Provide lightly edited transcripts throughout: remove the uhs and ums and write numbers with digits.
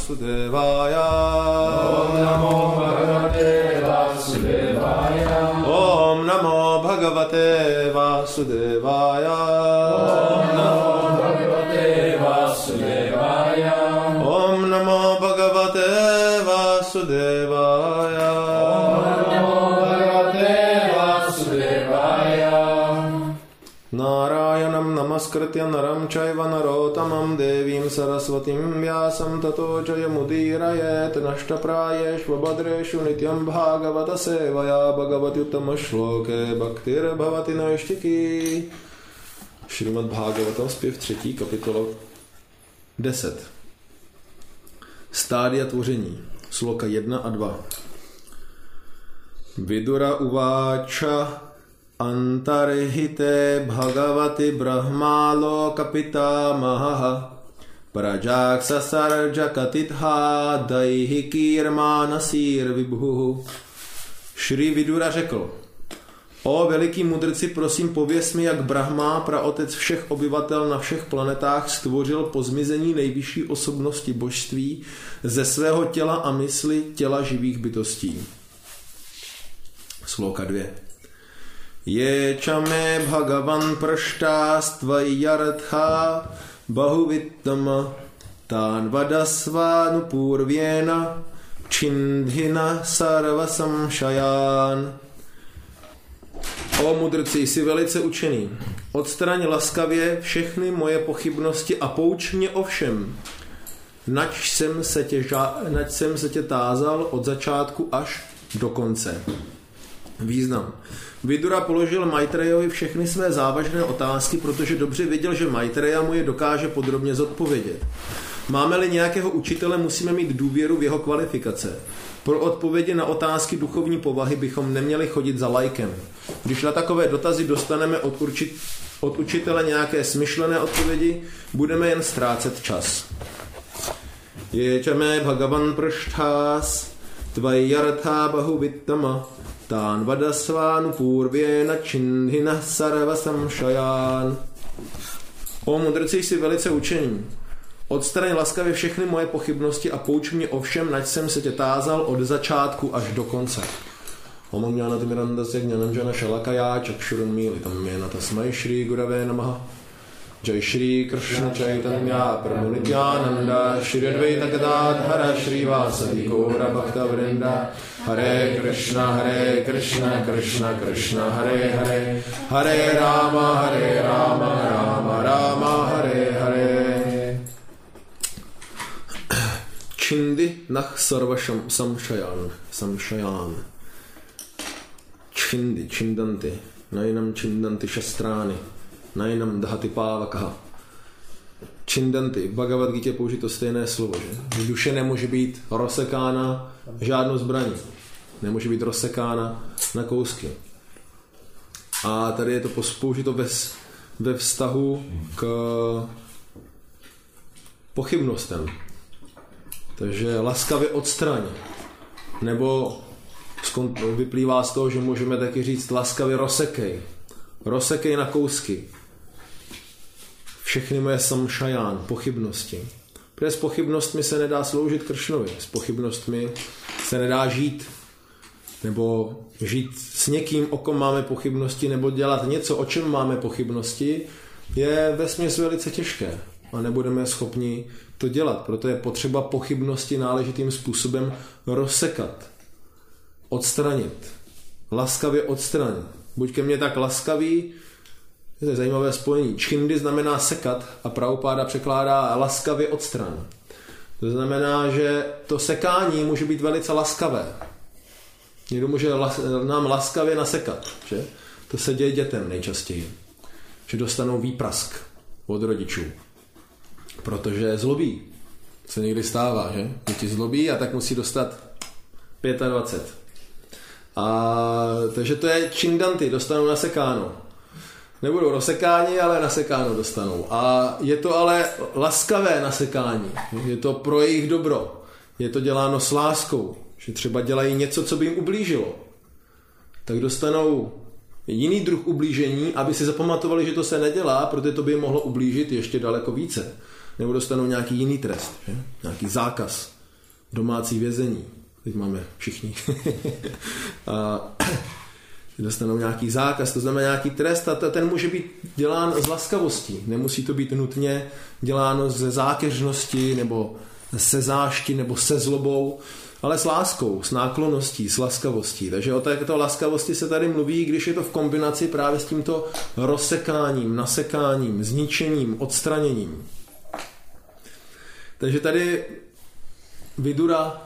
Vasudevaya. Om namo bhagavate Vasudevaya. Om namo bhagavate Vasudevaya. Om namo bhagavate Vasudevaya. Om namo bhagavate Vasudevaya. Narayanam namaskritya naram chaiva narotamam devim saraswatim vyasam tato jayamudirayeet nashtaprayeshva badreshu nityam bhagavata sevaya bhagavati uttama shloke bhaktir bhavati naishtiki. Šrimad Bhagavatam, zpěv 3. kapitola 10. Stádia tvoření. Sloka 1 a 2. Vidura uváča antarhite bhagavati brahmaloka pitamaha prajaksa sarja katitha daihikirmanasir vibhu. Šri Vidura řekl: O veliký mudrci, prosím, pověz mi, jak Brahma, praotec všech obyvatel na všech planetách, stvořil po zmizení nejvyšší osobnosti božství ze svého těla a mysli těla živých bytostí. Sloka 2. Je čame bhagavan prštástvajartha bahuvittam tán vadasvánu purvěna čindhina sarvasamšaján. O mudrci, jsi velice učený. Odstraň laskavě všechny moje pochybnosti a pouč mě o všem. Nač jsem se tě tázal od začátku až do konce. Význam. Vidura položil Maitreyovi všechny své závažné otázky, protože dobře věděl, že Maitreya mu je dokáže podrobně zodpovědět. Máme-li nějakého učitele, musíme mít důvěru v jeho kvalifikace. Pro odpovědi na otázky duchovní povahy bychom neměli chodit za laikem. Když na takové dotazy dostaneme od učitele nějaké smyšlené odpovědi, budeme jen ztrácet čas. Ječame bhagavan pršthás tvajjartha bahuvittama tán vadasvánu purvěna čindhina sarvasamšaján. O mudrci, jsi velice učení. Odstraň laskavě všechny moje pochybnosti a pouč mě o všem, nač jsem se tě tázal od začátku až do konce. Om jnanatimirandasya jnananjana shalakaya chakshurunmilitam yena tasmai Shri Gurave namaha. Jai Shri Krishna Chaitanya Prabhu Nityananda Shri Advaita Gadadhara Shri Vasadi Gaura Bhakta Vrinda. Hare Krishna Krishna Krishna Hare Hare Hare Rama Rama Rama Hare Hare. Čindy nach sarvašam samšaján. Čindy, čindanty, nainam čindanty šastrány, nainam dhati pávakaha. Čindanty, v Bhagavad Gita je použito stejné slovo, že? Duše nemůže být rozsekána žádnou zbraní. Nemůže být rozsekána na kousky. A tady je to použito ve vztahu k pochybnostem. Takže laskavě odstraň. Nebo vyplývá z toho, že můžeme taky říct laskavě rozsekej. Rozsekej na kousky. Všechny moje samšaján, pochybnosti. Protože s pochybnostmi se nedá sloužit Kršnovi. S pochybnostmi se nedá žít. Nebo žít s někým, o kom máme pochybnosti, nebo dělat něco, o čem máme pochybnosti, je vesměs velice těžké. A nebudeme schopni to dělat. Proto je potřeba pochybnosti náležitým způsobem rozsekat. Odstranit. Laskavě odstranit. Buď ke mně tak laskavý, to je zajímavé spojení. Čindy znamená sekat a Prabhupáda překládá laskavě odstran. To znamená, že to sekání může být velice laskavé. Někdo může nám laskavě nasekat. Že? To se děje dětem nejčastěji. Že dostanou výprask od rodičů. Protože zlobí. Se někdy stává, že? Děti zlobí a tak musí dostat 25. Takže to je čindanty, dostanou nasekáno. Nebudou rozsekáni, ale nasekáno dostanou. A je to ale laskavé nasekání. Je to pro jejich dobro. Je to děláno s láskou. Že třeba dělají něco, co by jim ublížilo. Tak dostanou jiný druh ublížení, aby si zapamatovali, že to se nedělá, protože to by jim mohlo ublížit ještě daleko více. nebo dostanou nějaký jiný trest, že? Nějaký zákaz, domácí vězení, teď máme všichni. A dostanou nějaký zákaz, to znamená nějaký trest a ten může být dělán z laskavostí. Nemusí to být nutně děláno ze zákeřnosti nebo se zášti nebo se zlobou, ale s láskou, s náklonností, s laskavostí. Takže o této laskavosti se tady mluví, když je to v kombinaci právě s tímto rozsekáním, nasekáním, zničením, odstraněním. Takže tady Vidura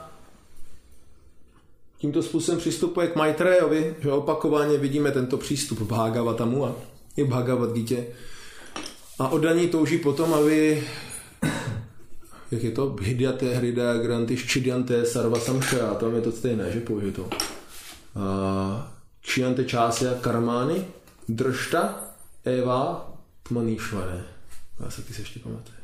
tímto způsobem přistupuje k Maitreyovi, že opakovaně vidíme tento přístup v Bhagavatamu a i v Bhagavad Gitě. A oddaní touží potom, aby, jak je to, Bhidyate hridaya granti ščidyante sarva samshaya, tam je to stejné, že použito. Kšiyante čásya karmány dršta eva tmanishvare. Já se ty se ještě pamatuje.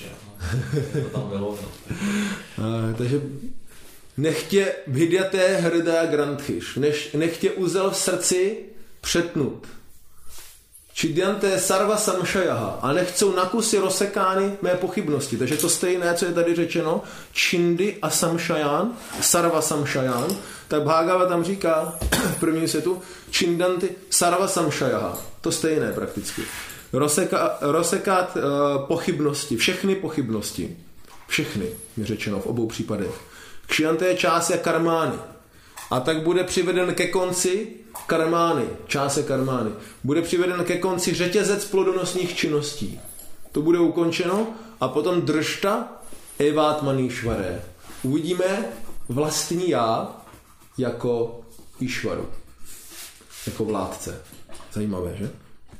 To tam bylo. Takže nechtě Bhidyate hridaya granthiš, nechtě uzel v srdci přetnut. Čidyante sarva samshayaha, a nechcou na kusy rozsekány mé pochybnosti. Takže to stejné, co je tady řečeno, čindy a samshayan, sarva samshayan, tak Bhagava tam říká v prvním světu čindanty sarva samshayaha. To stejné prakticky. Rozsekat pochybnosti, všechny pochybnosti. Všechny, je řečeno v obou případech. Kšiyante je čásya karmány. A tak bude přiveden ke konci karmány, čásya karmány. Bude přiveden ke konci řetězec plodonosných činností. To bude ukončeno a potom dršta evátmanýšvaré. Uvidíme vlastní já jako Išvaru. Jako vládce. Zajímavé, že?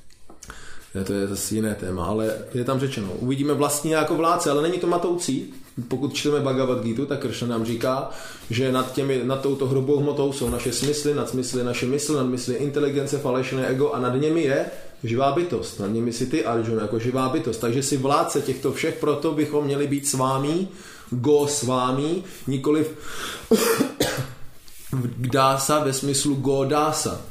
To je zase jiné téma, ale je tam řečeno. Uvidíme vlastně jako vládce, ale není to matoucí. Pokud čteme Bhagavad Gitu, tak Kršna nám říká, že nad touto hrubou hmotou jsou naše smysly, nad smysly naše mysl, nad mysly inteligence, falešné ego a nad nimi je živá bytost. Nad nimi si ty, Arjuna, jako živá bytost. Takže si vládce těchto všech, proto bychom měli být s vámi, go s vámi, nikoliv dása ve smyslu go dása.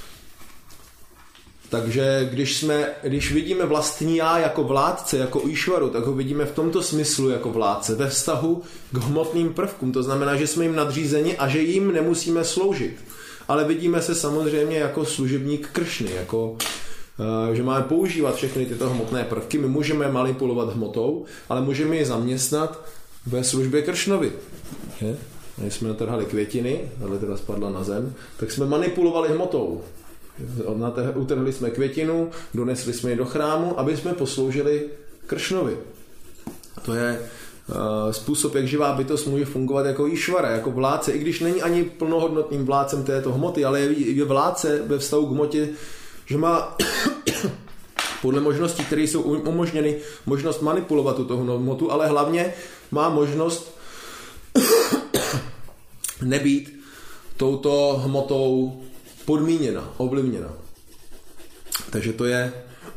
Takže když vidíme vlastní já jako vládce, jako Išvaru, tak ho vidíme v tomto smyslu jako vládce, ve vztahu k hmotným prvkům. To znamená, že jsme jim nadřízeni a že jim nemusíme sloužit. Ale vidíme se samozřejmě jako služebník Kršny, jako, že máme používat všechny tyto hmotné prvky. My můžeme manipulovat hmotou, ale můžeme ji zaměstnat ve službě Kršnovi. Když jsme natrhali květiny, ale teda spadla na zem, tak jsme manipulovali hmotou. Utrhli jsme květinu, donesli jsme ji do chrámu, aby jsme posloužili Kršnovi. To je způsob, jak živá bytost může fungovat jako Išvara, jako vládce, i když není ani plnohodnotným vládcem této hmoty, ale je vládce ve vztahu k hmotě, že má podle možností, které jsou umožněny, možnost manipulovat tuto hmotu, ale hlavně má možnost nebýt touto hmotou podmíněna, ovlivněna. Takže to je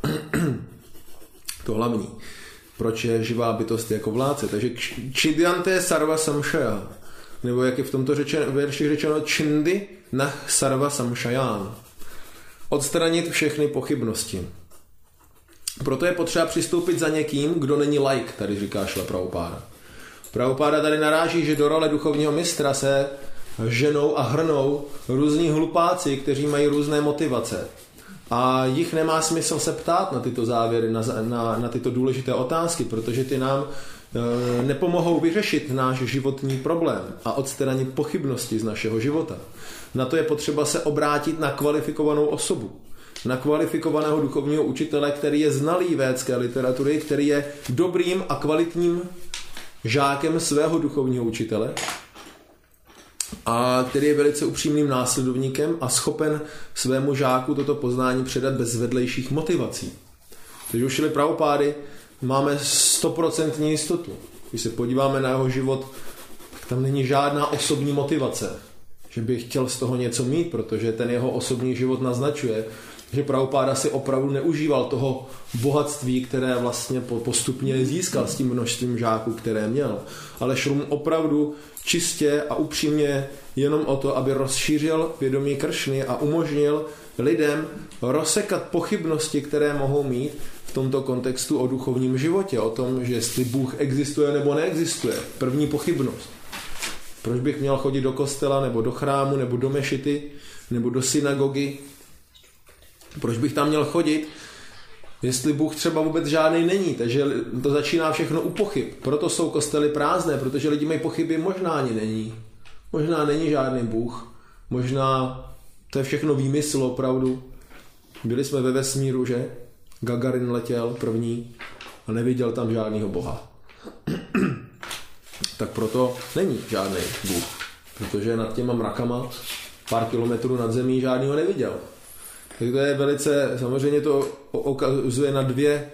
to hlavní. Proč je živá bytost jako vládce? Takže čidyante sarva samshaya, nebo jak je v tomto verši řečeno čindy na sarva samshayan. Odstranit všechny pochybnosti. Proto je potřeba přistoupit za někým, kdo není laik, tady říká Šla Prabhupáda. Prabhupáda tady naráží, že do role duchovního mistra se ženou a hrnou různí hlupáci, kteří mají různé motivace. A jich nemá smysl se ptát na tyto závěry, na tyto důležité otázky, protože ty nám nepomohou vyřešit náš životní problém a odstranit pochybnosti z našeho života. Na to je potřeba se obrátit na kvalifikovanou osobu. Na kvalifikovaného duchovního učitele, který je znalý védské literatury, který je dobrým a kvalitním žákem svého duchovního učitele a který je velice upřímným následovníkem a schopen svému žáku toto poznání předat bez vedlejších motivací. Takže u Šily Prabhupády máme 100% jistotu. Když se podíváme na jeho život, tak tam není žádná osobní motivace, že by chtěl z toho něco mít, protože ten jeho osobní život naznačuje, že Prabhupáda si opravdu neužíval toho bohatství, které vlastně postupně získal s tím množstvím žáků, které měl. Ale šlo mu opravdu čistě a upřímně jenom o to, aby rozšířil vědomí Kršny a umožnil lidem rozsekat pochybnosti, které mohou mít v tomto kontextu o duchovním životě, o tom, že jestli Bůh existuje nebo neexistuje. První pochybnost. Proč bych měl chodit do kostela, nebo do chrámu, nebo do mešity, nebo do synagogy? Proč bych tam měl chodit, jestli Bůh třeba vůbec žádný není? Takže to začíná všechno u pochyb. Proto jsou kostely prázdné, protože lidi mají pochyby, možná ani není. Možná není žádný Bůh. Možná to je všechno výmysl opravdu. Byli jsme ve vesmíru, že? Gagarin letěl první a neviděl tam žádného Boha. Tak proto není žádný Bůh. Protože nad těma mrakama pár kilometrů nad zemí žádného neviděl. Tak to je velice, samozřejmě to ukazuje na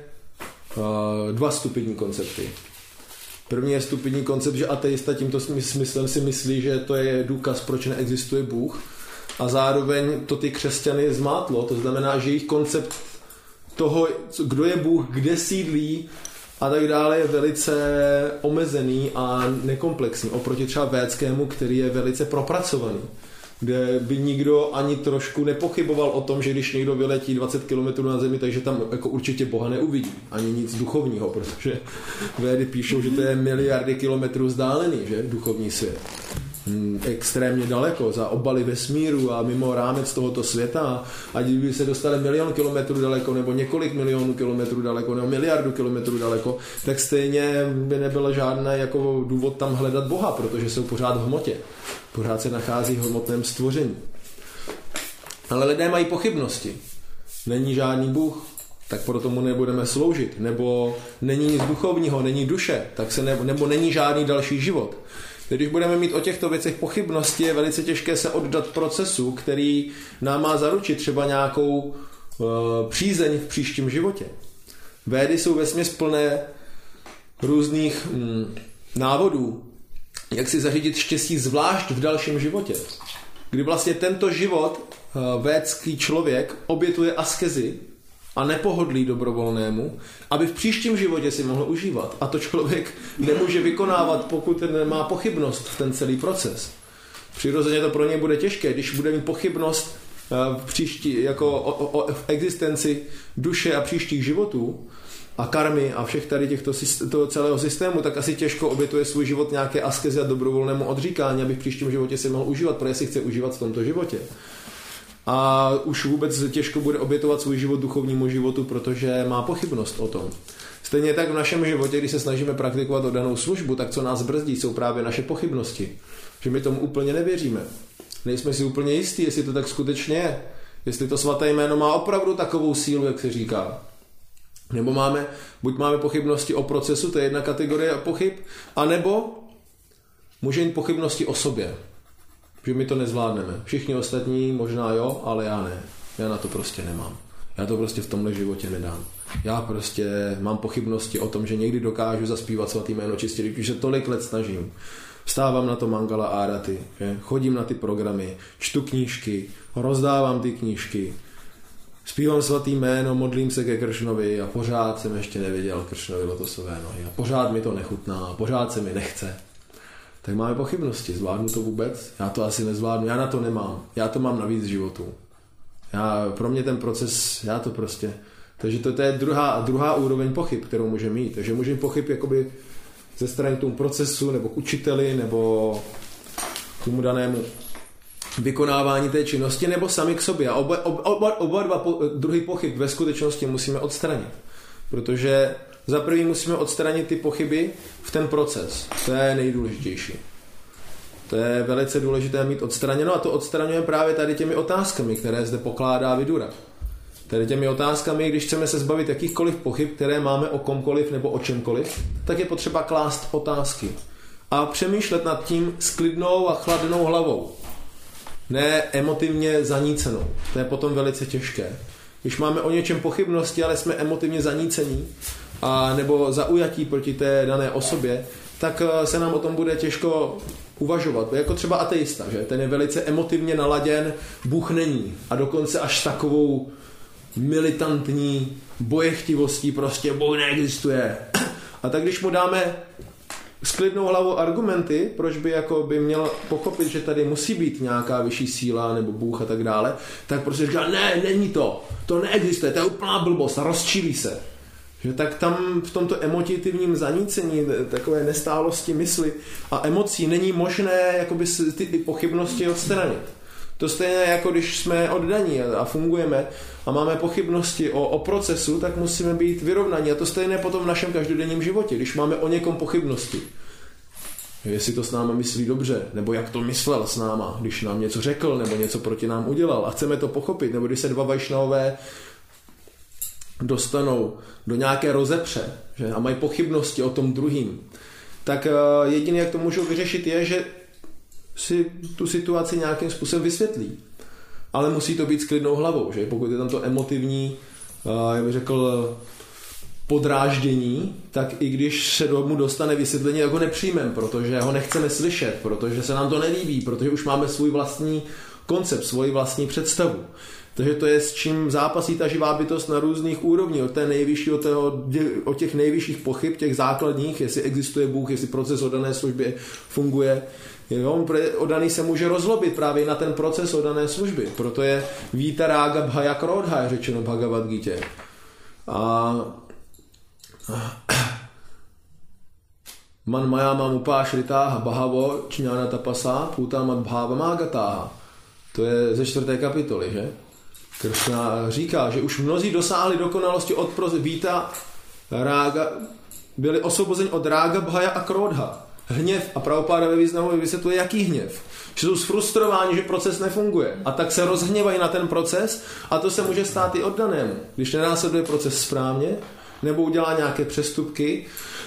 dva stupidní koncepty. První je stupidní koncept, že ateista tímto smyslem si myslí, že to je důkaz, proč neexistuje Bůh. A zároveň to ty křesťany zmátlo. To znamená, že jejich koncept toho, kdo je Bůh, kde sídlí a tak dále, je velice omezený a nekomplexní. Oproti třeba védskému, který je velice propracovaný. Kde by nikdo ani trošku nepochyboval o tom, že když někdo vyletí 20 km na zemi, takže tam jako určitě Boha neuvidí. Ani nic duchovního, protože védy píšou, že to je miliardy kilometrů vzdálený, že? Duchovní svět. Extrémně daleko, za obaly vesmíru a mimo rámec tohoto světa. Ať by se dostali 1 000 000 kilometrů daleko, nebo několik milionů kilometrů daleko, nebo miliardu kilometrů daleko, tak stejně by nebyl žádný jako důvod tam hledat Boha, protože jsou pořád v hmotě. Pořád se nachází v hmotném stvoření. Ale lidé mají pochybnosti. Není žádný Bůh, tak proto mu nebudeme sloužit. Nebo není nic duchovního, není duše, tak se nebo není žádný další život. Když budeme mít o těchto věcech pochybnosti, je velice těžké se oddat procesu, který nám má zaručit třeba nějakou přízeň v příštím životě. Védy jsou vesměs plné různých návodů, jak si zařídit štěstí zvlášť v dalším životě. Kdy vlastně tento život védský člověk obětuje askezi a nepohodlí dobrovolnému, aby v příštím životě si mohl užívat. A to člověk nemůže vykonávat, pokud nemá pochybnost v ten celý proces. Přirozeně to pro něj bude těžké, když bude mít pochybnost v příští, jako v existenci duše a příštích životů a karmy a všech tady toho celého systému, tak asi těžko obětuje svůj život nějaké askezi a dobrovolnému odříkání, aby v příštím životě si mohl užívat, protože si chce užívat v tomto životě. A už vůbec těžko bude obětovat svůj život duchovnímu životu, protože má pochybnost o tom. Stejně tak v našem životě, když se snažíme praktikovat danou službu, tak co nás brzdí, jsou právě naše pochybnosti. Že my tomu úplně nevěříme. Nejsme si úplně jistí, jestli to tak skutečně je. Jestli to svaté jméno má opravdu takovou sílu, jak se říká. Nebo buď máme pochybnosti o procesu, to je jedna kategorie pochyb, anebo může mít pochybnosti o sobě. Že my to nezvládneme. Všichni ostatní možná jo, ale já ne. Já na to prostě nemám. Já to prostě v tomhle životě nedám. Já prostě mám pochybnosti o tom, že někdy dokážu zaspívat svatý jméno čistě, když se tolik let snažím. Vstávám na to mangala áraty, chodím na ty programy, čtu knížky, rozdávám ty knížky, zpívám svatý jméno, modlím se ke Kršnovi a pořád jsem ještě neviděl Kršnovi lotosové nohy. A pořád mi to nechutná, a pořád se mi nechce. Tak máme pochybnosti. Zvládnu to vůbec? Já to asi nezvládnu. Já na to nemám. Já to mám navíc životu. Pro mě ten proces, já to prostě... Takže to je druhá úroveň pochyb, kterou můžeme mít. Takže můžeme pochyb jakoby ze strany k tomu procesu, nebo k učiteli, nebo k tomu danému vykonávání té činnosti, nebo sami k sobě. A oba dva druhý pochyb ve skutečnosti musíme odstranit. Protože za první musíme odstranit ty pochyby v ten proces. To je nejdůležitější. To je velice důležité mít odstraněno a to odstraňujeme právě tady těmi otázkami, které zde pokládá Vidura. Tady těmi otázkami, když chceme se zbavit jakýchkoliv pochyb, které máme o komkoliv nebo o čemkoliv, tak je potřeba klást otázky a přemýšlet nad tím s klidnou a chladnou hlavou. Ne emotivně zanícenou. To je potom velice těžké. Když máme o něčem pochybnosti, ale jsme emotivně zanícení a nebo zaujatí proti té dané osobě, tak se nám o tom bude těžko uvažovat. Jako třeba ateista, že? Ten je velice emotivně naladěn, Bůh není. A dokonce až takovou militantní bojechtivostí prostě Bůh neexistuje. A tak když mu dáme s klidnou hlavou argumenty, proč by měl pochopit, že tady musí být nějaká vyšší síla nebo Bůh a tak dále, tak prostě říká, ne, není to neexistuje, to je úplná blbost a rozčílí se. Že tak tam v tomto emotivním zanícení, takové nestálosti mysli a emocí není možné jakoby ty pochybnosti odstranit. To stejné jako když jsme oddaní a fungujeme a máme pochybnosti o procesu, tak musíme být vyrovnaní. A to stejné potom v našem každodenním životě, když máme o někom pochybnosti. Jestli to s náma myslí dobře, nebo jak to myslel s náma, když nám něco řekl, nebo něco proti nám udělal a chceme to pochopit, nebo když se dva vajšnavové dostanou do nějaké rozepře, že, a mají pochybnosti o tom druhým, tak jediné, jak to můžou vyřešit, je, že si tu situaci nějakým způsobem vysvětlí. Ale musí to být s klidnou hlavou, že? Pokud je tam to emotivní, jak bych řekl, podráždění, tak i když se domů dostane vysvětlení, tak ho nepřijmeme, protože ho nechceme slyšet, protože se nám to nelíbí, protože už máme svůj vlastní koncept, svoji vlastní představu. Takže to je, s čím zápasí ta živá bytost na různých úrovních, od té nejvyšší, od těch nejvyšších pochyb, těch základních, jestli existuje Bůh, jestli proces oddané služby funguje. Jo, oddaný se může rozlobit právě na ten proces oddané služby. Proto je víta rága bhaya krodha, je řečeno v Bhagavad Gita. Man maya mam upášritáha bahavo čňána tapasa pútámat bhávamágatáha. To je ze 4. kapitoly, že? Kršna říká, že už mnozí dosáhli dokonalosti od víta rága, byli osvobozeni od rága, bhaya a krodha. Hněv, a Prabhupáda ve významu vysvětluje, jaký hněv. Že jsou sfrustrováni, že proces nefunguje. A tak se rozhněvají na ten proces a to se může stát i oddanému. Když nenásleduje proces správně, nebo udělá nějaké přestupky,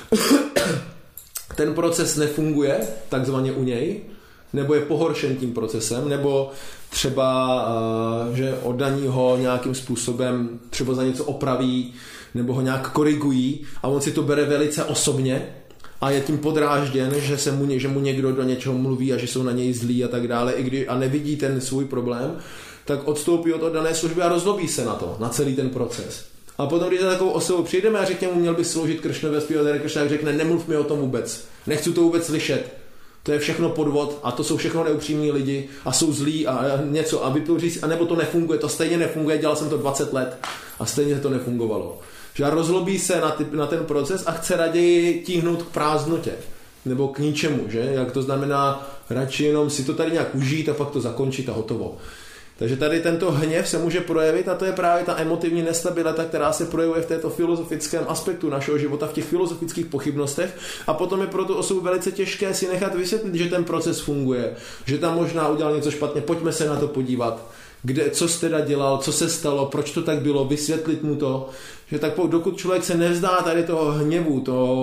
ten proces nefunguje, takzvaně u něj, nebo je pohoršen tím procesem, nebo třeba, že oddaní ho nějakým způsobem třeba za něco opraví, nebo ho nějak korigují a on si to bere velice osobně a je tím podrážděn, že mu někdo do něčeho mluví a že jsou na něj zlí a tak dále, a nevidí ten svůj problém, tak odstoupí od oddané služby a rozlobí se na to, na celý ten proces. A potom, když za takovou osobou přijdeme a řekneme mu, měl bys sloužit Kršnovi a zpívat Hare Kršna, tak řekne, nemluv mi o tom vůbec, nechci to vůbec slyšet. To je všechno podvod a to jsou všechno neupřímní lidi a jsou zlí a něco a vyplouří si, anebo to nefunguje, to stejně nefunguje, dělal jsem to 20 let a stejně to nefungovalo. Že rozlobí se na ten proces a chce raději tíhnout k prázdnotě nebo k ničemu, že? Jak to znamená radši jenom si to tady nějak užít a pak to zakončit a hotovo. Takže tady tento hněv se může projevit a to je právě ta emotivní nestabilita, která se projevuje v této filozofickém aspektu našeho života, v těch filozofických pochybnostech a potom je pro tu osobu velice těžké si nechat vysvětlit, že ten proces funguje, že tam možná udělal něco špatně, pojďme se na to podívat, co jste teda dělal, co se stalo, proč to tak bylo, vysvětlit mu to, že tak dokud člověk se nevzdá tady toho hněvu,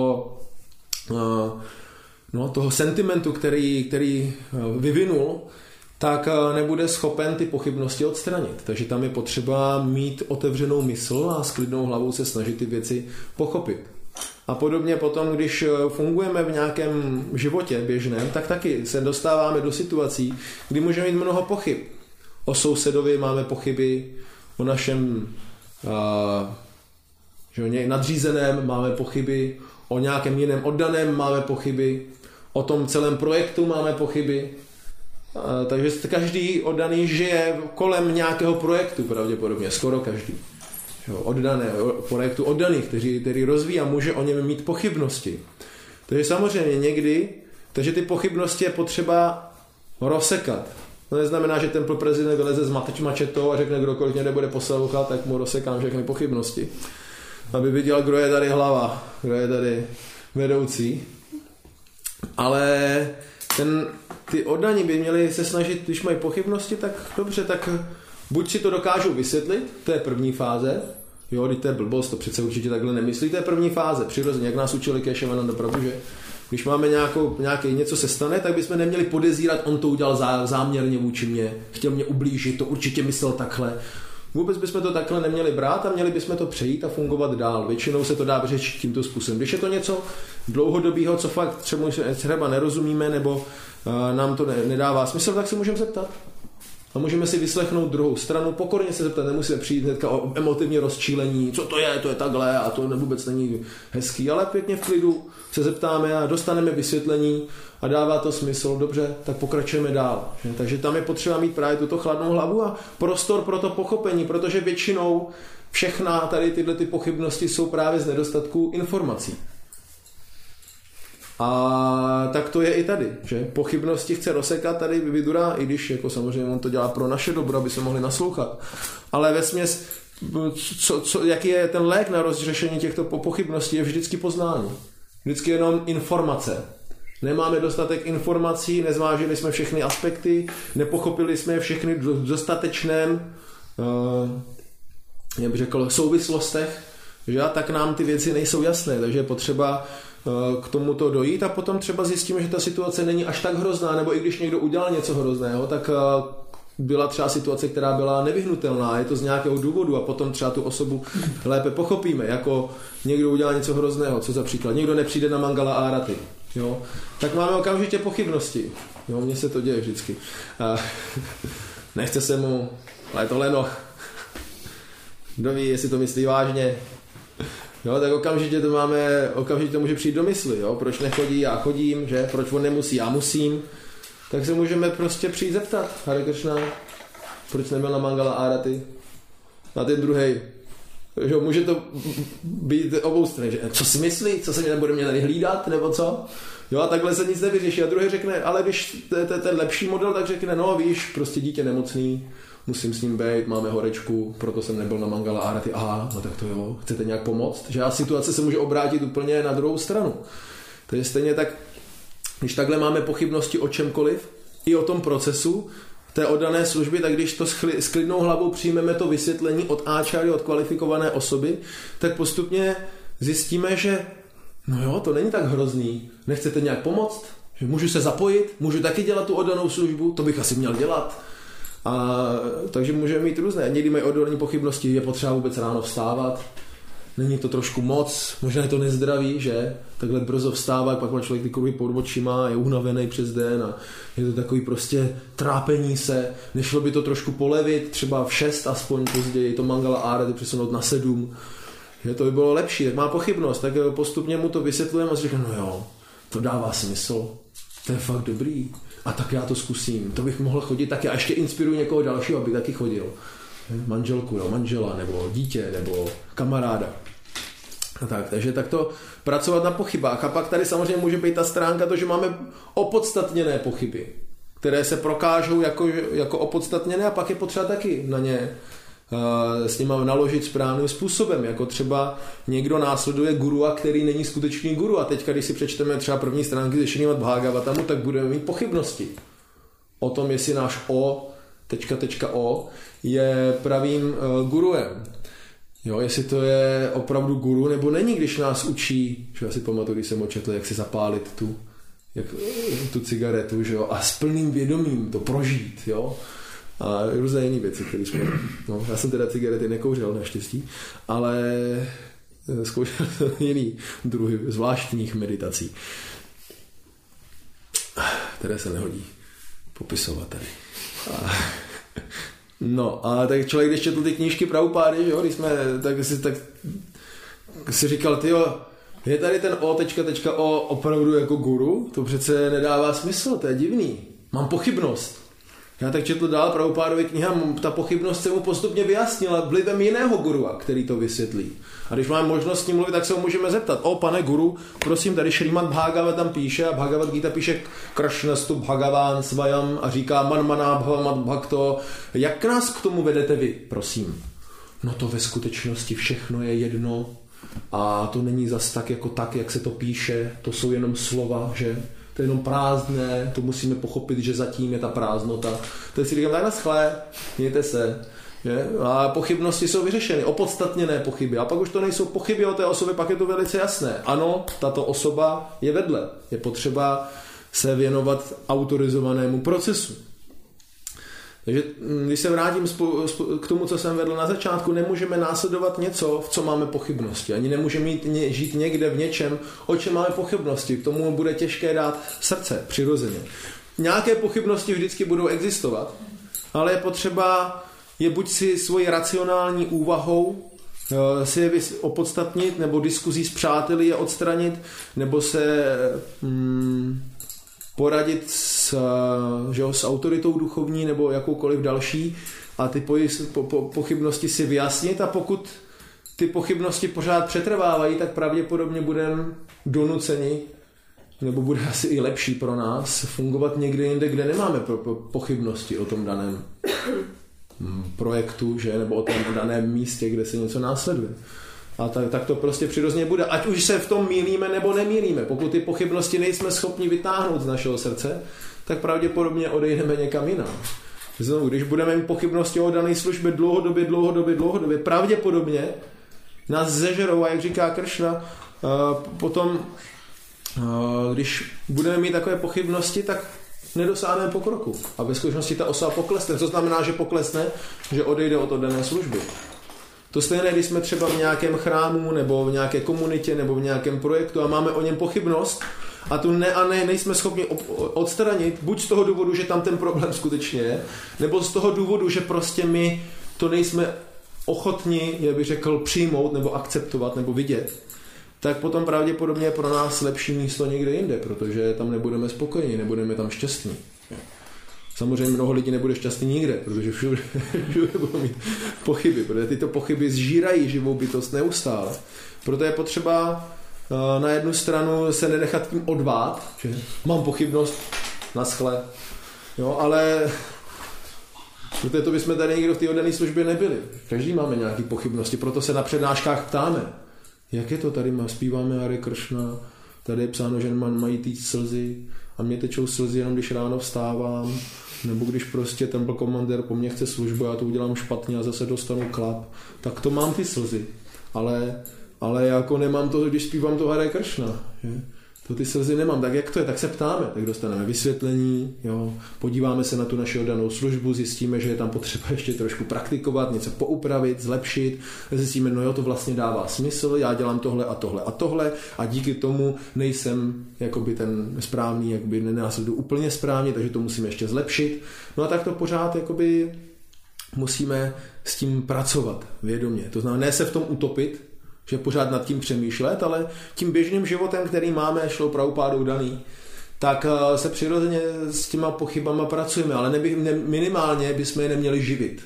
toho sentimentu, který vyvinul, tak nebude schopen ty pochybnosti odstranit. Takže tam je potřeba mít otevřenou mysl a s klidnou hlavou se snažit ty věci pochopit. A podobně potom, když fungujeme v nějakém životě běžném, tak taky se dostáváme do situací, kdy můžeme mít mnoho pochyb. O sousedovi máme pochyby, o našem nadřízeném máme pochyby, o nějakém jiném oddaném máme pochyby, o tom celém projektu máme pochyby. Takže každý oddaný žije kolem nějakého projektu pravděpodobně, skoro každý. Projektu oddaných, který rozvíjí a může o něm mít pochybnosti. Takže samozřejmě někdy, takže ty pochybnosti je potřeba rozsekat. To neznamená, že ten prezident vyleze s mačetou a řekne, kdokoliv mě nebude poslouchat, tak mu rozsekám všechny pochybnosti. Aby viděl, kdo je tady hlava, kdo je tady vedoucí. Ale ty oddaní by měli se snažit, když mají pochybnosti, tak dobře, tak buď si to dokážou vysvětlit, to je první fáze, jo, teď to je blbost, to přece určitě takhle nemyslí, to je první fáze, přirozeně, jak nás učili Kešavananda Prabhu, že když máme něco se stane, tak bychom neměli podezírat, on to udělal záměrně vůči mě, chtěl mě ublížit, to určitě myslel takhle. Vůbec bychom to takhle neměli brát a měli bychom to přejít a fungovat dál. Většinou se to dá vyřešit tímto způsobem. Když je to něco dlouhodobého, co fakt třeba nerozumíme nebo nám to nedává smysl, tak se můžeme zeptat. A můžeme si vyslechnout druhou stranu, pokorně se zeptat, nemusíme přijít hnedka o emotivní rozčílení, co to je takhle a to vůbec není hezký, ale pěkně v klidu se zeptáme a dostaneme vysvětlení a dává to smysl, dobře, tak pokračujeme dál. Takže tam je potřeba mít právě tuto chladnou hlavu a prostor pro to pochopení, protože většinou všechna tady tyhle ty pochybnosti jsou právě z nedostatku informací. A tak to je i tady, že pochybnosti chce rozsekat tady Vidura, i když jako samozřejmě on to dělá pro naše dobro, aby se mohli naslouchat. Ale vesměs, jaký je ten lék na rozřešení těchto pochybností, je vždycky poznání. Vždycky jenom informace. Nemáme dostatek informací, nezvážili jsme všechny aspekty, nepochopili jsme všechny v dostatečném jak bych řekl, souvislostech, že? Tak nám ty věci nejsou jasné, takže je potřeba k tomuto dojít a potom třeba zjistíme, že ta situace není až tak hrozná, nebo i když někdo udělal něco hrozného, tak byla třeba situace, která byla nevyhnutelná, je to z nějakého důvodu a potom třeba tu osobu lépe pochopíme, jako někdo udělal něco hrozného, co za příklad, někdo nepřijde na Mangala Áraty, jo? Tak máme okamžitě pochybnosti, jo? Mně se to děje vždycky. Nechce se mu, ale je to lenoch. Kdo ví, jestli to myslí vážně. Jo, tak okamžitě to může přijít do mysli, jo? Proč nechodí, já chodím, že? Proč on nemusí, já musím. Tak se můžeme prostě přijít zeptat, Hare Krishna, proč nebyl na Mangala Áraty? A ten druhej, že může to být oboustranné, že co si myslí, co se mě nebude mě tady hlídat, nebo co? Jo, a takhle se nic nevyřeší. A druhý řekne, ale když to je ten lepší model, tak řekne, no víš, prostě dítě nemocný, musím s ním být, máme horečku, proto jsem nebyl na Mangala Áraty. Aha, no tak to jo, chcete nějak pomoct? Že a situace se může obrátit úplně na druhou stranu. To je stejně tak, když takhle máme pochybnosti o čemkoliv, i o tom procesu té oddané služby, tak když to s klidnou hlavou přijmeme to vysvětlení od áčáry, od kvalifikované osoby, tak postupně zjistíme, že no jo, to není tak hrozný. Nechcete nějak pomoct? Že můžu se zapojit? Můžu taky dělat tu oddanou službu? To bych asi měl dělat. A takže můžeme mít různé. Někdy mají oddané pochybnosti, je potřeba vůbec ráno vstávat. Není to trošku moc, možná je to nezdravý, že? Takhle brzo vstává, pak má člověk ty kruhy pod očima, je unavený přes den a je to takový prostě trápení se. Nešlo by to trošku polevit, třeba v 6 aspoň později, to Mangala Áraty přesunout na 7. Že to by bylo lepší, tak má pochybnost, tak postupně mu to vysvětlujeme a říkám, no jo, to dává smysl, to je fakt dobrý. A tak já to zkusím, to bych mohl chodit, tak já ještě inspiruji někoho dalšího, aby taky chodil. Manželku, jo, manžela, nebo dítě, nebo kamaráda. A tak, takže takto pracovat na pochybách. A pak tady samozřejmě může být ta stránka to, že máme opodstatněné pochyby, které se prokážou jako opodstatněné a pak je potřeba taky na ně s nimi naložit správným způsobem. Jako třeba někdo následuje gurua, který není skutečný guru a teďka, když si přečteme třeba první stránky ze Šrimad Bhagavatamu, tak budeme mít pochybnosti o tom, jestli náš O je pravým guruem. Jo, jestli to je opravdu guru, nebo není, když nás učí, že já si pamatuju, když jsem očetl, jak si zapálit tu cigaretu, že jo, a s plným vědomím to prožít, jo. A různé jiné věci, které jsme... No, já jsem teda cigarety nekouřil, naštěstí, ale zkoušel jiný druhy zvláštních meditací, které se nehodí popisovat tady. No, a tak člověk, když četl ty knížky Prabhupády, že jo, když jsme, tak si říkal, tyjo, je tady ten O opravdu jako guru? To přece nedává smysl, to je divný. Mám pochybnost. Já tak četl dál Prabhupádovy knihy a ta pochybnost se mu postupně vyjasnila vlivem jiného gurua, který to vysvětlí. A když máme možnost s ním mluvit, tak se ho můžeme zeptat. Pane guru, prosím, tady Šrimad Bhagavatam píše a Bhagavad Gita píše Kršnastu Bhagavan svajam a říká Manmaná bhavamat bhakto. Jak nás k tomu vedete vy, prosím? No to ve skutečnosti všechno je jedno a to není zas tak, jak se to píše. To jsou jenom slova, že? To je jenom prázdné, to musíme pochopit, že zatím je ta prázdnota. To si říkám, tak naschle, mějte se. Je? A pochybnosti jsou vyřešeny, opodstatněné pochyby. A pak už to nejsou pochyby o té osobě, pak je to velice jasné. Ano, tato osoba je vedle. Je potřeba se věnovat autorizovanému procesu. Takže když se vrátím k tomu, co jsem vedl na začátku, nemůžeme následovat něco, v co máme pochybnosti. Ani nemůžeme žít někde v něčem, o čem máme pochybnosti. K tomu bude těžké dát srdce, přirozeně. Nějaké pochybnosti vždycky budou existovat, ale je potřeba je buď si svoji racionální úvahou si je opodstatnit, nebo diskuzí s přáteli je odstranit, nebo se poradit s autoritou duchovní nebo jakoukoliv další a ty pochybnosti si vyjasnit, a pokud ty pochybnosti pořád přetrvávají, tak pravděpodobně budeme donuceni, nebo bude asi i lepší pro nás, fungovat někde jinde, kde nemáme pochybnosti o tom daném projektu, že? Nebo o tom daném místě, kde se něco následuje. A tak to prostě přirozeně bude. Ať už se v tom mýlíme nebo nemýlíme. Pokud ty pochybnosti nejsme schopni vytáhnout z našeho srdce, tak pravděpodobně odejdeme někam jinam. Znovu, když budeme mít pochybnosti o dané službě dlouhodobě, pravděpodobně nás zežerou, a jak říká Kršna, potom, když budeme mít takové pochybnosti, tak nedosáhneme pokroku. A ve skutečnosti ta osoba poklesne. Co znamená, že poklesne? Že odejde od dané služby. To stejné, když jsme třeba v nějakém chrámu, nebo v nějaké komunitě, nebo v nějakém projektu a máme o něm pochybnost a tu nejsme schopni odstranit, buď z toho důvodu, že tam ten problém skutečně je, nebo z toho důvodu, že prostě my to nejsme ochotni, jak bych řekl, přijmout, nebo akceptovat, nebo vidět, tak potom pravděpodobně je pro nás lepší místo někde jinde, protože tam nebudeme spokojeni, nebudeme tam šťastní. Samozřejmě mnoho lidí nebude šťastný nikde, protože všude budou mít pochyby, protože tyto pochyby zžírají živou bytost neustále. Proto je potřeba na jednu stranu se nenechat tím odvát, že mám pochybnost, naschle, jo, ale protože to bychom tady nikdo v té oddané službě nebyli. Každý máme nějaké pochybnosti, proto se na přednáškách ptáme. Jak je to tady, zpíváme Hare Kršna, tady je psáno, že mají týct slzy a mě tečou slzy jenom když ráno vstávám, nebo když prostě ten komandér po mně chce službu, já to udělám špatně a zase dostanu klap, tak to mám ty slzy. Ale jako nemám to, když zpívám to Hare Kršna. Že? To ty slzy nemám. Tak jak to je? Tak se ptáme. Tak dostaneme vysvětlení, jo? Podíváme se na tu naši oddanou službu, zjistíme, že je tam potřeba ještě trošku praktikovat, něco poupravit, zlepšit. Zjistíme, no jo, to vlastně dává smysl, já dělám tohle a tohle a tohle a díky tomu nejsem jakoby ten správný, jakoby nenásleduji úplně správně, takže to musíme ještě zlepšit. No a tak to pořád jakoby musíme s tím pracovat vědomě. To znamená, ne se v tom utopit, že pořád nad tím přemýšlet, ale tím běžným životem, který máme, šlo Prabhupádou daný, tak se přirozeně s těma pochybama pracujeme, ale minimálně bychom je neměli živit.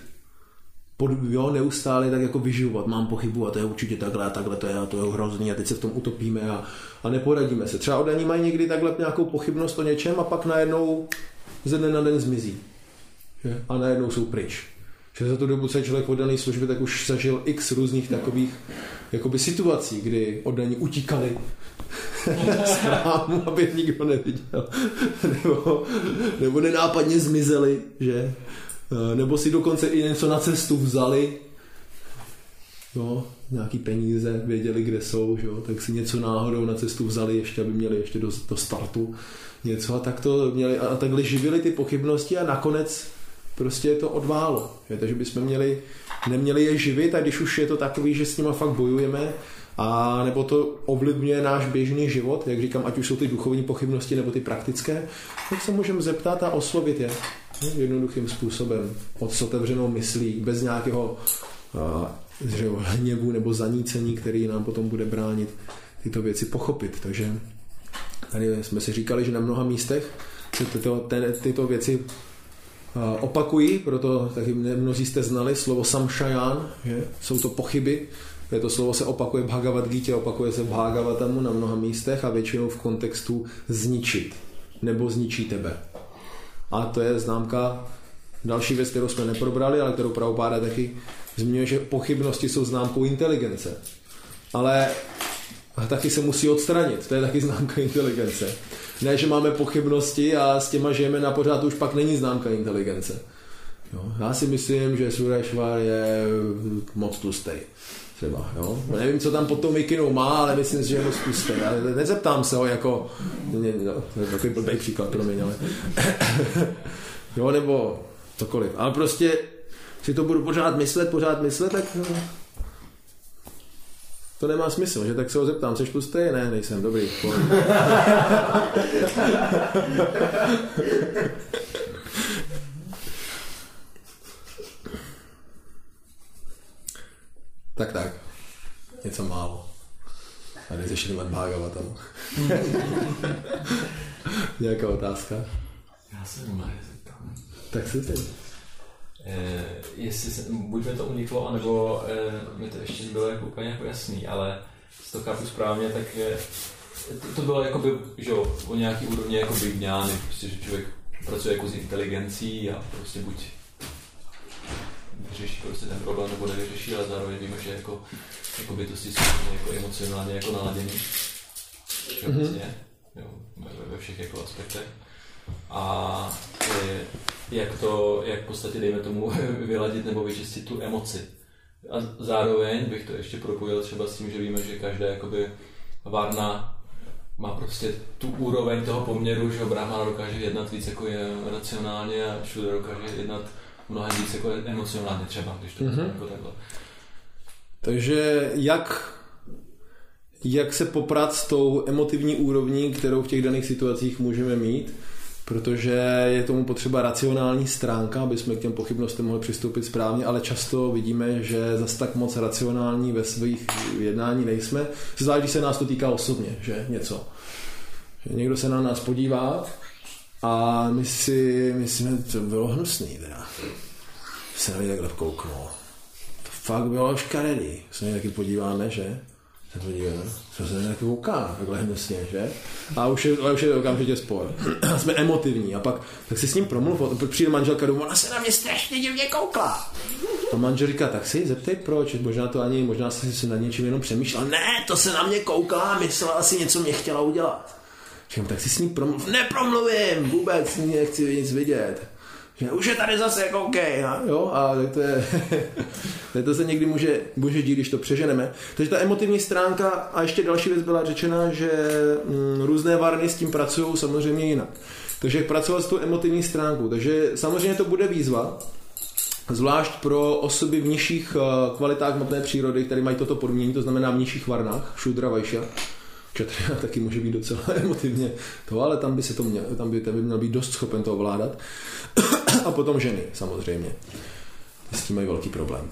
Neustále tak jako vyživovat. Mám pochybu a to je určitě takhle a takhle, to je hrozný a teď se v tom utopíme a neporadíme se. Třeba oddaní mají někdy takhle nějakou pochybnost o něčem a pak najednou ze dne na den zmizí. Že? A najednou jsou pryč. Že za tu dobu, co je člověk v oddané službě, tak už zažil x různých takových jakoby situací, kdy oddaní utíkali z chrámu, aby nikdo neviděl. Nebo nenápadně zmizeli, že? Nebo si dokonce i něco na cestu vzali. No, nějaký peníze, věděli, kde jsou, že? Tak si něco náhodou na cestu vzali, ještě, aby měli ještě do startu něco a tak to měli a takhle živili ty pochybnosti a nakonec prostě to odválo. Takže bychom neměli je živit a když už je to takový, že s nima fakt bojujeme a nebo to ovlivňuje náš běžný život, jak říkám, ať už jsou ty duchovní pochybnosti nebo ty praktické, tak se můžeme zeptat a oslovit je jednoduchým způsobem, s otevřenou myslí, bez nějakého hněvu nebo zanícení, který nám potom bude bránit tyto věci pochopit. Takže tady jsme si říkali, že na mnoha místech se tyto věci opakují, proto taky mnozí jste znali slovo samšaján, že jsou to pochyby. To slovo se opakuje v Bhagavad Gítě, opakuje se v Bhagavatamu na mnoha místech a většinou v kontextu zničit nebo zničí tebe. A to je známka, další věc, kterou jsme neprobrali, ale kterou Prabhupáda taky zmiňuje, že pochybnosti jsou známkou inteligence. Ale taky se musí odstranit, to je taky známka inteligence. Ne, že máme pochybnosti a s těma žijeme na pořád, to už pak není známka inteligence. Jo, já si myslím, že Sureshwar je moc tlustý. Třeba, jo. Nevím, co tam pod tou mikinou má, ale myslím si, že je moc tlustý. Já nezeptám se ho jako... to je takový blbý příklad, promiň, ale... jo, nebo cokoliv. Ale prostě si to budu pořád myslet, tak... To nemá smysl, že tak se ho zeptám, seš tlustý? Ne, nejsem, dobrý. Tak. Něco málo. A jdeš ještě Bhagavatamu. Nějaká otázka? Já se normálně zeptám. Tak se teď. Jestli buď mi to uniklo, anebo mi to ještě bylo jako úplně jako jasný, ale si to chápu správně, tak to bylo jakoby, že jo, o nějaký úrovni jakoby dňány, prostě, že člověk pracuje jako s inteligencí a prostě buď vyřeší prostě ten problém, nebo nevyřeší, ale zároveň víme, že jako bytosti jsou jako emocionálně jako naladěný. Vlastně, jo, ve všech jako aspektech. A jak v podstatě, dejme tomu, vyladit nebo vyčistit tu emoci. A zároveň bych to ještě propojil třeba s tím, že víme, že každá jakoby varna má prostě tu úroveň toho poměru, že Brahmana dokáže jednat víc jako je racionálně a Šudra dokáže jednat mnohem víc jako emocionálně třeba, když to jako takhle. Takže jak se poprat s tou emotivní úrovní, kterou v těch daných situacích můžeme mít, protože je tomu potřeba racionální stránka, aby jsme k těm pochybnostem mohli přistoupit správně, ale často vidíme, že zas tak moc racionální ve svých jednání nejsme, zvlášť když se nás to týká osobně, že něco. Že někdo se na nás podívá a my si myslíme, to bylo hnusný teda. Se na mě takhle kouknul. To fakt bylo škaredý. Se na mě taky podíváme, že? Se podíváme, co se taky kouká, takhle hnusně, že? A už je okamžitě spor. Jsme emotivní a pak tak si s ním promluv, přijde manželka domů, ona se na mě strašně divně koukla. A manžel říká, tak si zeptej proč, možná si nad něčím jenom přemýšlel. Ne, to se na mě koukala, myslela si něco mě chtěla udělat. Říkám, tak si s ním promluv. Nepromluvím, vůbec nechci nic vidět. Že už je tady zase koukej, jo, a tak to se někdy může dít, když to přeženeme. Takže ta emotivní stránka, a ještě další věc byla řečena, že různé varny s tím pracují samozřejmě jinak. Takže jak pracovat s tou emotivní stránkou. Takže samozřejmě to bude výzva, zvlášť pro osoby v nižších kvalitách hmotné přírody, které mají toto podmínění, to znamená v nižších varnách, Šudra, Vajša. Kshatriya taky může být docela emotivně to, ale tam by měl být dost schopen to ovládat. A potom ženy, samozřejmě. S tím mají velký problém.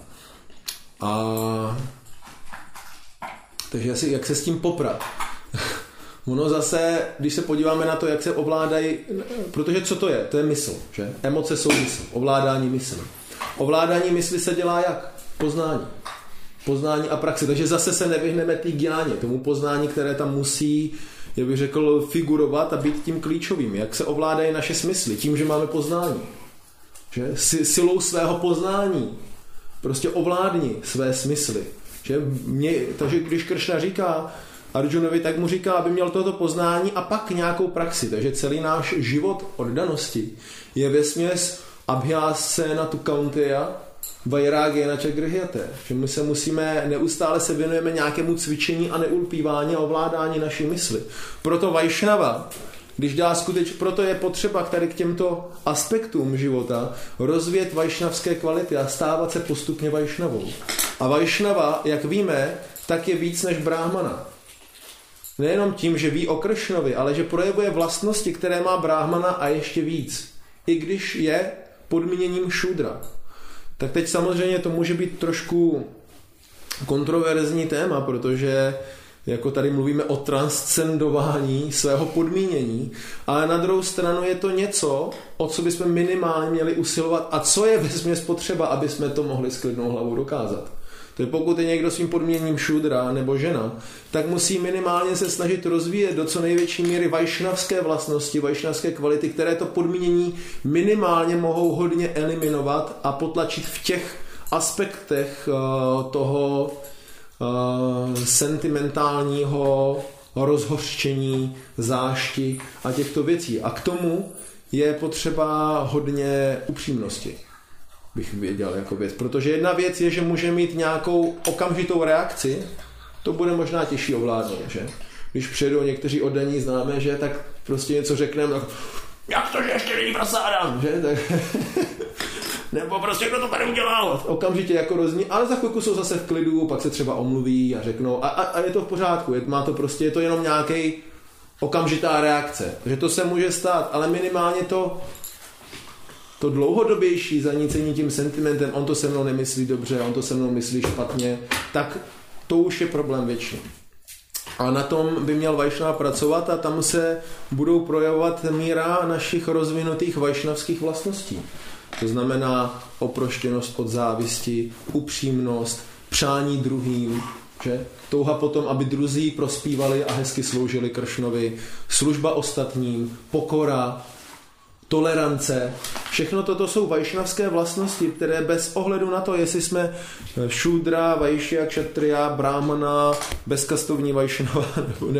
Takže jak se s tím poprat? Ono zase, když se podíváme na to, jak se ovládají, protože co to je? To je mysl, že? Emoce jsou mysl, ovládání mysli. Ovládání mysli se dělá jak? Poznání a praxe. Takže zase se nevyhneme té gjáně, tomu poznání, které tam musí, jak bych řekl, figurovat a být tím klíčovým. Jak se ovládají naše smysly? Tím, že máme poznání. Že? Silou svého poznání. Prostě ovládni své smysly. Že? Takže když Kršna říká Arjunovi, tak mu říká, aby měl toto poznání a pak nějakou praxi. Takže celý náš život oddanosti je vesměs abhyásena tu kaunteya vajrágena čagrhyate. Že my neustále se věnujeme nějakému cvičení a neulpívání a ovládání naší mysli. Proto Vajšnava, proto je potřeba tady k těmto aspektům života rozvíjet vajšnavské kvality a stávat se postupně Vajšnavou. A Vajšnava, jak víme, tak je víc než Brahmana. Nejenom tím, že ví o Kršnovi, ale že projevuje vlastnosti, které má Brahmana a ještě víc. I když je podmíněním Šudra. Tak teď samozřejmě to může být trošku kontroverzní téma, protože jako tady mluvíme o transcendování svého podmínění, ale na druhou stranu je to něco, o co bychom minimálně měli usilovat a co je vesměs potřeba, aby jsme to mohli s klidnou hlavou dokázat. To je pokud je někdo svým podmíněním šudra nebo žena, tak musí minimálně se snažit rozvíjet do co největší míry vajšnavské vlastnosti, vajšnavské kvality, které to podmínění minimálně mohou hodně eliminovat a potlačit v těch aspektech toho sentimentálního rozhořčení, zášti a těchto věcí. A k tomu je potřeba hodně upřímnosti, bych věděl jako věc. Protože jedna věc je, že může mít nějakou okamžitou reakci, to bude možná těžší ovládnout, že? Když přijedou někteří oddaní známe, že tak prostě něco řekneme, tak jak to, že ještě není prasádám, že? Tak, nebo prostě kdo to tady udělal? Okamžitě jako rozní, ale za chvilku jsou zase v klidu, pak se třeba omluví a řeknou a je to v pořádku, je to jenom nějaký okamžitá reakce. Takže to se může stát, ale minimálně to dlouhodobější zanícení tím sentimentem, on to se mnou nemyslí dobře, on to se mnou myslí špatně, tak to už je problém věčný. A na tom by měl Vajšnava pracovat a tam se budou projevovat míra našich rozvinutých vajšnavských vlastností. To znamená oproštěnost od závisti, upřímnost, přání druhým, že? Touha potom, aby druzí prospívali a hezky sloužili Kršnovi, služba ostatním, pokora, tolerance. Všechno toto jsou vajšnavské vlastnosti, které bez ohledu na to, jestli jsme šúdra, vajšia, kšatriya, brahmana, bezkastovní vajšnava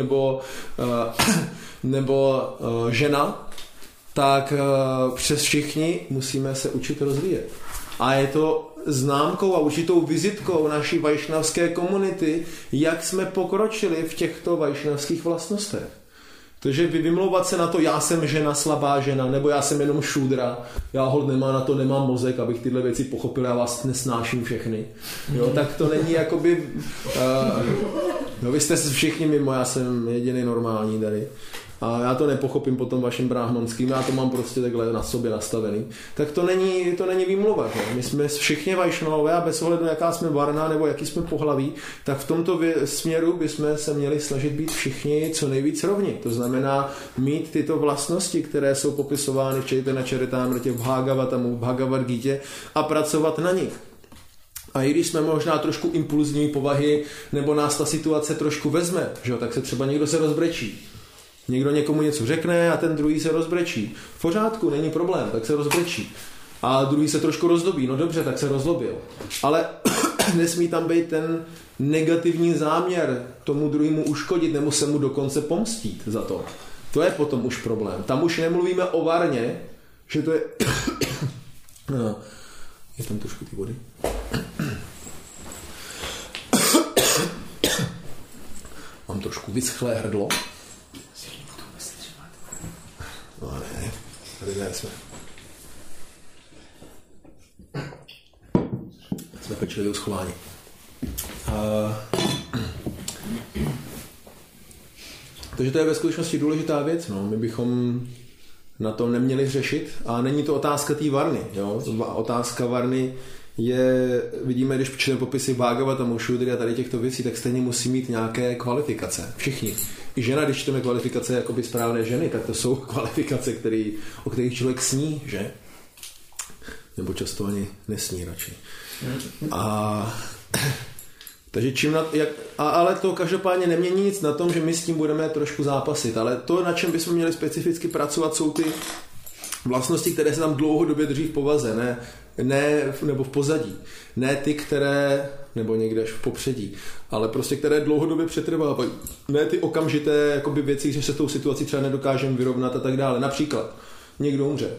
nebo žena, tak přes všichni musíme se učit rozvíjet. A je to známkou a určitou vizitkou naší vajšnavské komunity, jak jsme pokročili v těchto vajšnavských vlastnostech. Takže vymlouvat se na to, já jsem žena, slabá žena, nebo já jsem jenom šúdra, já hod nemám mozek, abych tyhle věci pochopil, já vás nesnáším všechny. Jo, tak to není jakoby... No vy jste všichni mimo, já jsem jediný normální tady. A já to nepochopím potom vaším bráhmanským, já to mám prostě takhle na sobě nastavený. Tak to není výmluva. Že? My jsme všichni vajšnavové a bez ohledu, jaká jsme varna nebo jaký jsme pohlaví, tak v tomto směru bychom se měli snažit být všichni co nejvíc rovni. To znamená mít tyto vlastnosti, které jsou popisovány v Chaitanya Charitamrtě, v Bhagavatamu, v Bhagavad Gita a pracovat na nich. A i když jsme možná trošku impulzní povahy, nebo nás ta situace trošku vezme, že? Tak se třeba někdo se rozbrečí. Někdo někomu něco řekne a ten druhý se rozbrečí. V pořádku, není problém, tak se rozbrečí. A druhý se trošku rozdobí, no dobře, tak se rozlobil. Ale nesmí tam být ten negativní záměr tomu druhému uškodit, nebo se mu dokonce pomstít za to. To je potom už problém. Tam už nemluvíme o varně, že to je... No, je tam trošku ty vody. Mám trošku vyschlé hrdlo. No ne, tady ne jsme. Jsme pečlivě uschováni. Takže to je ve skutečnosti důležitá věc. No. My bychom na tom neměli řešit. A není to otázka té varny. Jo? Otázka varny je, vidíme, když čteme popisy Bhagavatamu, Šudry a tady těchto věcí, tak stejně musí mít nějaké kvalifikace. Všichni. I žena, když čteme kvalifikace jakoby správné ženy, tak to jsou kvalifikace, o kterých člověk sní, že? Nebo často ani nesní radši. Takže ale to každopádně nemění nic na tom, že my s tím budeme trošku zápasit. Ale to, na čem bychom měli specificky pracovat, jsou ty vlastnosti, které se tam dlouhodobě drží v povaze, nebo v pozadí. Ne ty, které, nebo někde v popředí, ale prostě které dlouhodobě přetrvávají. Ne ty okamžité jakoby věci, že se tou situací třeba nedokážeme vyrovnat a tak dále. Například někdo umře.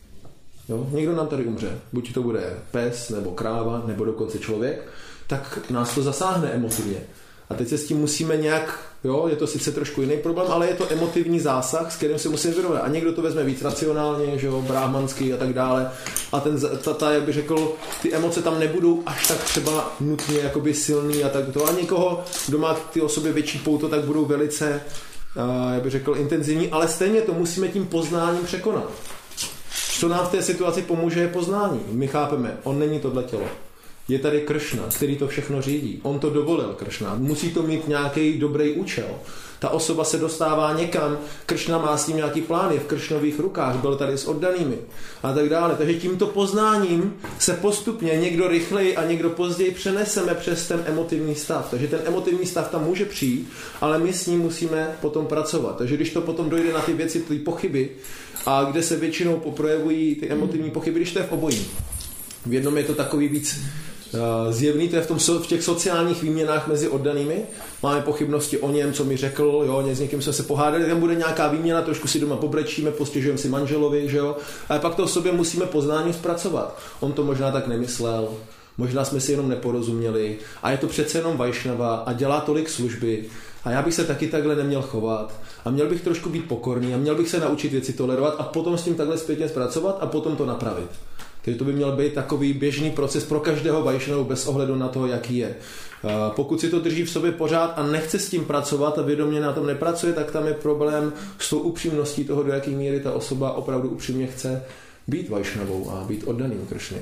Jo? Někdo nám tady umře. Buď to bude pes, nebo kráva, nebo dokonce člověk, tak nás to zasáhne emotivně. A teď se s tím musíme nějak, jo, je to sice trošku jiný problém, ale je to emotivní zásah, s kterým se musíme vyrovnat. A někdo to vezme víc racionálně, že jo, bráhmanský a tak dále. A jak bych řekl, ty emoce tam nebudou až tak třeba nutně jakoby silný a tak to. A někoho, kdo má ty osoby větší pouto, tak budou velice, jak bych řekl, intenzivní, ale stejně to musíme tím poznáním překonat. Co nám v té situaci pomůže, je poznání. My chápeme, on není tohle tělo. Je tady Kršna, který to všechno řídí. On to dovolil, Kršna. Musí to mít nějaký dobrý účel. Ta osoba se dostává někam, Kršna má s tím nějaký plán, je v Kršnových rukách, byl tady s oddanými a tak dále. Takže tímto poznáním se postupně někdo rychleji a někdo později přeneseme přes ten emotivní stav. Takže ten emotivní stav tam může přijít, ale my s ním musíme potom pracovat. Takže když to potom dojde na ty věci, ty pochyby, a kde se většinou projevují ty emotivní pochyby, když to je v obojím. V jednom je to takový víc zjevný, to je v těch sociálních výměnách mezi oddanými. Máme pochybnosti o něm, co mi řekl, jo, s někým jsme se pohádali, tam bude nějaká výměna, trošku si doma pobrečíme, postěžujeme si manželovi, že jo, ale pak to v sobě musíme poznáním zpracovat. On to možná tak nemyslel, možná jsme si jenom neporozuměli a je to přece jenom Vajšnava a dělá tolik služby a já bych se taky takhle neměl chovat a měl bych trošku být pokorný a měl bych se naučit věci tolerovat a potom s tím takhle zpětně zpracovat a potom to napravit. Takže to by měl být takový běžný proces pro každého Vajšnavu bez ohledu na to, jaký je. Pokud si to drží v sobě pořád a nechce s tím pracovat a vědomě na tom nepracuje, tak tam je problém s tou upřímností toho, do jaké míry ta osoba opravdu upřímně chce být Vajšnavou a být oddaným Kršny.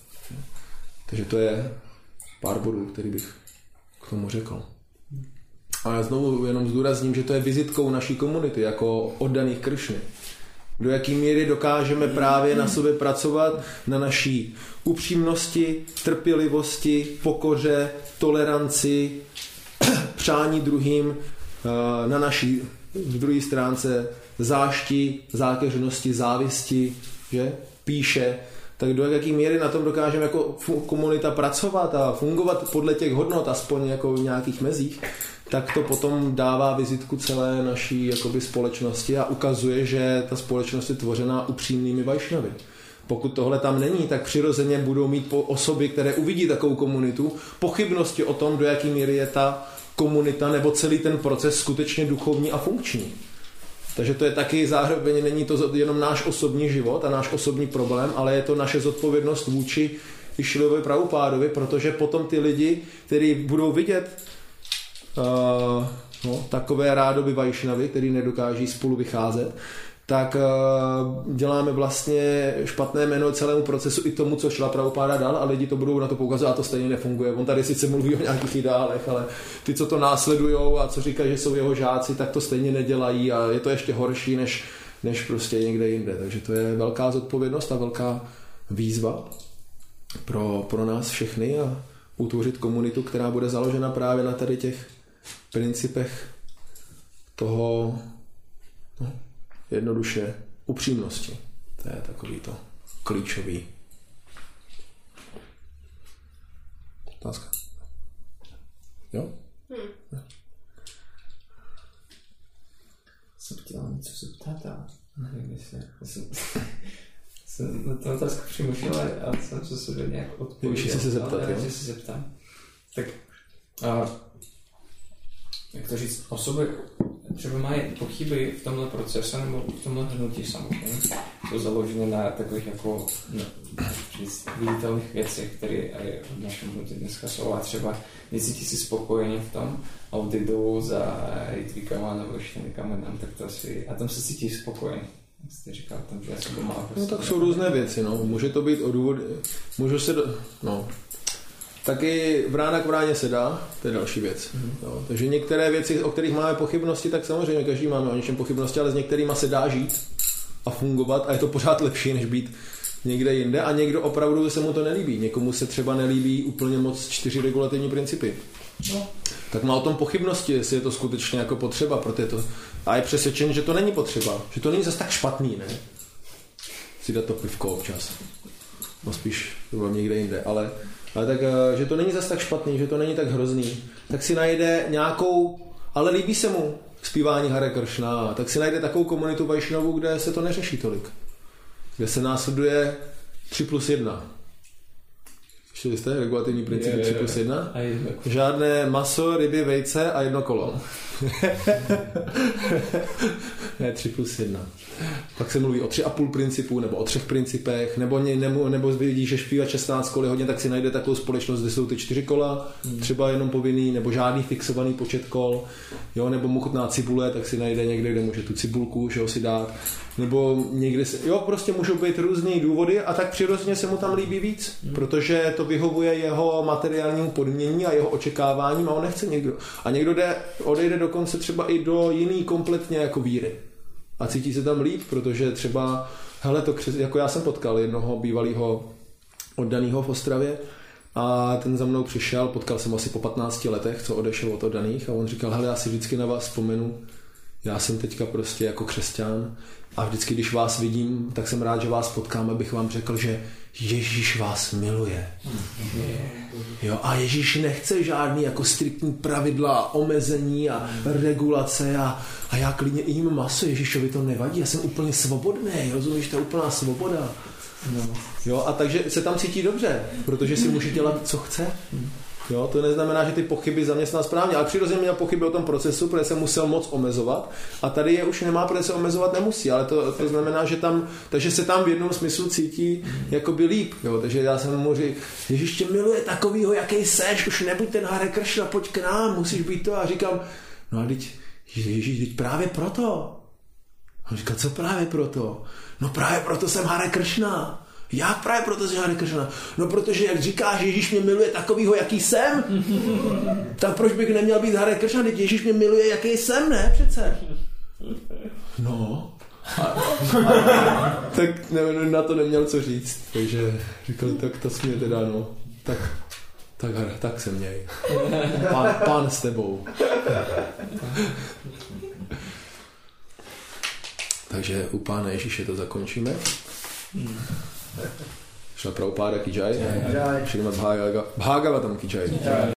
Takže to je pár bodů, který bych k tomu řekl. A já znovu jenom zdůrazním, že to je vizitkou naší komunity, jako oddaných Krišny. Do jaký míry dokážeme právě na sobě pracovat, na naší upřímnosti, trpělivosti, pokoře, toleranci, přání druhým, na naší v druhé stránce zášti, zákeřnosti, závisti, že? Píše, tak do jaké míry na tom dokážeme jako komunita pracovat a fungovat podle těch hodnot, aspoň jako v nějakých mezích, tak to potom dává vizitku celé naší jakoby společnosti a ukazuje, že ta společnost je tvořená upřímnými vajšnavy. Pokud tohle tam není, tak přirozeně budou mít osoby, které uvidí takovou komunitu, pochybnosti o tom, do jaké míry je ta komunita nebo celý ten proces skutečně duchovní a funkční. Takže to je taky zároveň, není to jenom náš osobní život a náš osobní problém, ale je to naše zodpovědnost vůči Išlilovi Prabhupádovi, protože potom ty lidi, kteří budou vidět takové rádoby vajšnavy, který nedokáží spolu vycházet, tak děláme vlastně špatné jméno celému procesu i tomu, co Šrila Prabhupáda dal a lidi to budou na to poukazovat a to stejně nefunguje. On tady sice mluví o nějakých ideálech, ale ty, co to následujou a co říkají, že jsou jeho žáci, tak to stejně nedělají a je to ještě horší, než prostě někde jinde. Takže to je velká zodpovědnost a velká výzva pro nás všechny a utvořit komunitu, která bude založena právě na tady těch principech toho jednoduše upřímnosti. To je takový to klíčový. Otázka. Jo? Jsem chtěl něco se ptát, ale nevím, jestli... jsem na to otázku přemýšlel a jsem se sebe nějak odpověděl. Když se zeptat, jo? Když se zeptám. Tak jak to říct, osoby třeba mají pochyby v tomhle procesu nebo v tomhle hnutí samotné. Jsou založené na takových jako viditelných věcech, které v našem hnutí dneska jsou a třeba necítí si spokojení v tom a odjedou za rytvíkama nebo ještě někam jinam, tak to asi... A tam se cítíš spokojený. Jste říkal tam, že já jsem doma. No tak jsou různé věci, no. Může to být o důvody... Můžu se... Taky vrána k vráně se dá, to je další věc. Jo, takže některé věci, o kterých máme pochybnosti, tak samozřejmě každý máme o něčem pochybnosti, ale s některýma se dá žít a fungovat a je to pořád lepší, než být někde jinde a někdo opravdu se mu to nelíbí. Někomu se třeba nelíbí úplně moc 4 regulativní principy. No. Tak má o tom pochybnosti, jestli je to skutečně jako potřeba, protože to... A je přesvědčen, že to není potřeba, že to není zase tak špatný, ne? Si dát to pivko občas. No spíš někde jinde, ale tak, že to není zase tak špatný, že to není tak hrozný, tak si najde nějakou, ale líbí se mu zpívání Hare Kršna, tak si najde takovou komunitu Vajšnavu, kde se to neřeší tolik. Kde se následuje 3+1. Slyšeli jste regulativní princip 3+1? Žádné maso, ryby, vejce a jedno kolo. Ne, 3+1. Pak se mluví o 3,5 principů, nebo o 3 principech, nebo vidí, že zpívat 16 kol hodně, tak si najde takovou společnost, kde jsou ty 4 kola, třeba jenom povinný, nebo žádný fixovaný počet kol, jo, nebo mu chutná cibule, tak si najde někde, kde může tu cibulku, že ho si dát, nebo někde prostě můžou být různý důvody a tak přirozeně se mu tam líbí víc, protože to vyhovuje jeho materiálnímu podmění a jeho očekáváním a on nechce někdo. A někdo odejde dokonce třeba i do jiný kompletně jako víry. A cítí se tam líp, protože třeba, jako já jsem potkal jednoho bývalého oddaného v Ostravě a ten za mnou přišel, potkal jsem asi po 15 letech, co odešel od oddaných a on říkal, hele, já si vždycky na vás vzpomenu, já jsem teďka prostě jako křesťan a vždycky, když vás vidím, tak jsem rád, že vás potkám, abych vám řekl, že Ježíš vás miluje. Jo, a Ježíš nechce žádný jako striktní pravidla, omezení a regulace a já klidně jím maso, Ježíšovi to nevadí, já jsem úplně svobodný, rozumíš, to je úplná svoboda. No. Jo, a takže se tam cítí dobře, protože si může dělat, co chce. Jo, to neznamená, že ty pochyby zaměstná správně, ale přirozeně měl pochyby o tom procesu, protože se musel moc omezovat a tady je už nemá, protože se omezovat nemusí, ale to znamená, že takže se tam v jednom smyslu cítí jakoby líp, jo, takže já jsem mu říkal, Ježíš tě miluje takovýho, jaký seš, už nebuď ten Hare Kršna, pojď k nám, musíš být to a říkám, no a Ježíš, právě proto. A on říkal, co právě proto? No právě proto jsem Hare Kršna. Jak právě proto jsi Hare Krishna? No protože jak říkáš, Ježíš mě miluje takovýho, jaký jsem, tak proč bych neměl být Hare Krishna, teď Ježíš mě miluje, jaký jsem, ne přece? No. Tak na to neměl co říct, takže říkal, tak to jsi mě teda, no, tak se měj. Pán s tebou. Takže u Pána Ježíše to zakončíme. Šla Prabhupáda ki jai. Šrimad Bhagavatam ki jai.